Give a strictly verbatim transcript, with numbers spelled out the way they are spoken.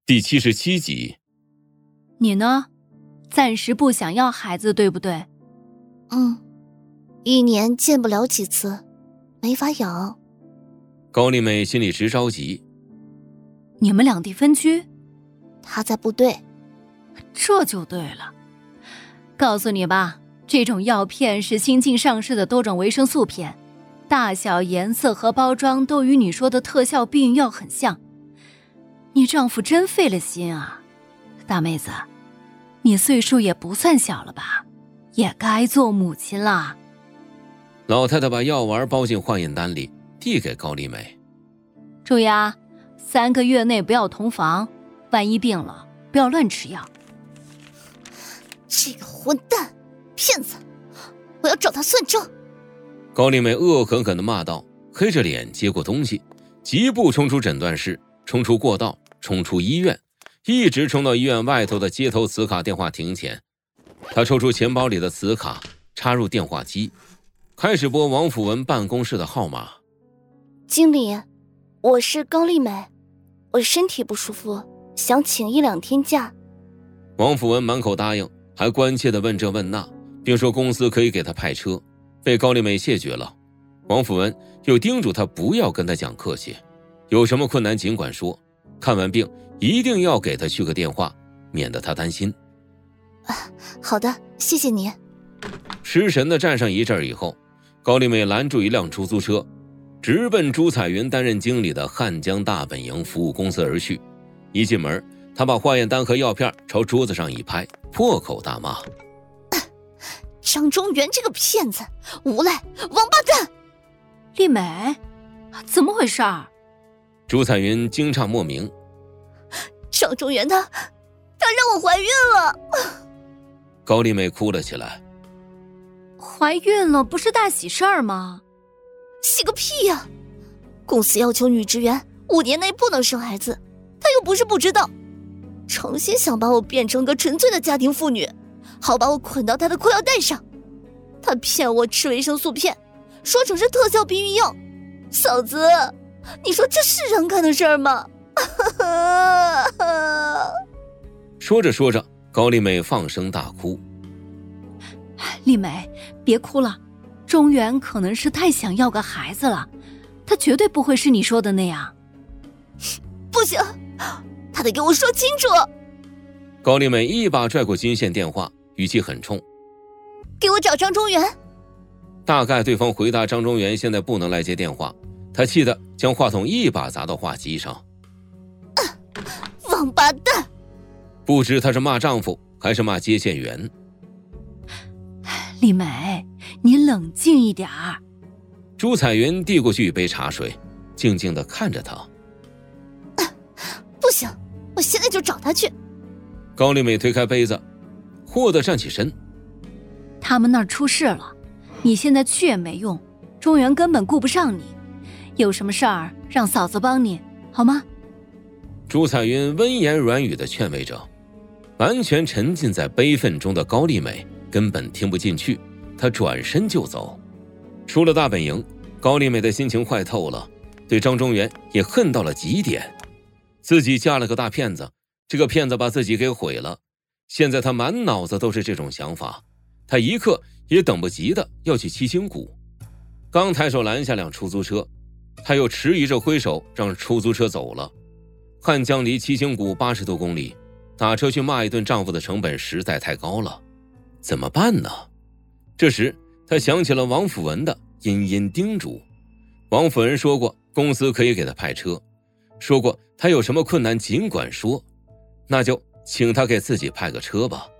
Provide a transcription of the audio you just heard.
第七十七集。 你呢？暂时不想要孩子，对不对？ 嗯，一年见不了几次，没法养。 高丽美心里直着急。 你们两地分居？ 他在部队。 这就对了。告诉你吧，这种药片是新近上市的多种维生素片，大小、颜色和包装都与你说的特效避孕药很像。你丈夫真费了心啊，大妹子，你岁数也不算小了吧，也该做母亲了。 老太太把药丸包进化验单里，递给高丽美。 注意啊，三个月内不要同房，万一病了，不要乱吃药。 这个混蛋，骗子，我要找他算账。 高丽美恶狠狠地骂道，黑着脸接过东西，疾步冲出诊断室，冲出过道，冲出医院，一直冲到医院外头的街头磁卡电话亭前。他抽出钱包里的磁卡，插入电话机，开始拨王辅文办公室的号码。 经理，我是高丽美，我身体不舒服，想请一两天假。 王辅文满口答应，还关切地问这问那，并说公司可以给他派车，被高丽美谢绝了。王辅文又叮嘱他不要跟他讲客气，有什么困难尽管说，看完病一定要给他去个电话，免得他担心。 啊，好的，谢谢你。 失神的站上一阵以后，高丽美拦住一辆出租车，直奔朱彩云担任经理的汉江大本营服务公司而去。一进门，他把化验单和药片朝桌子上一拍，破口大骂： 张中原这个骗子，无赖，王八蛋！ 丽美，怎么回事儿？ 朱彩云惊诧莫名。 张中原他他让我怀孕了。 高丽美哭了起来。 怀孕了不是大喜事儿吗？ 喜个屁呀！公司要求女职员五年内不能生孩子，他又不是不知道，诚心想把我变成个纯粹的家庭妇女，好把我捆到他的裤腰带上。他骗我吃维生素片，说成是特效避孕药。嫂子，你说这是人干的事儿吗？ 说着说着，高丽美放声大哭。 丽美，别哭了，中原可能是太想要个孩子了，他绝对不会是你说的那样。 不行，他得给我说清楚。 高丽美一把拽过金线电话，语气很冲： 给我找张中原。 大概对方回答张中原现在不能来接电话，他气得将话筒一把砸到话机上。 啊，王八蛋！ 不知他是骂丈夫还是骂接线员。 丽美，你冷静一点儿。 朱彩云递过去一杯茶水，静静地看着他。 啊，不行，我现在就找他去。 高丽美推开杯子，霍地站起身。 他们那儿出事了，你现在去也没用，中原根本顾不上你，有什么事儿让嫂子帮你好吗？ 朱彩云温言软语地劝慰着。完全沉浸在悲愤中的高丽美根本听不进去，她转身就走。出了大本营，高丽美的心情坏透了，对张中原也恨到了极点。自己嫁了个大骗子，这个骗子把自己给毁了，现在她满脑子都是这种想法。她一刻也等不及的要去七星谷。刚抬手拦下辆出租车，她又迟疑着挥手让出租车走了。汉江离七星谷八十多公里，打车去骂一顿丈夫的成本实在太高了，怎么办呢？这时她想起了王辅文的殷殷叮嘱。王辅文说过公司可以给他派车，说过他有什么困难尽管说，那就请他给自己派个车吧。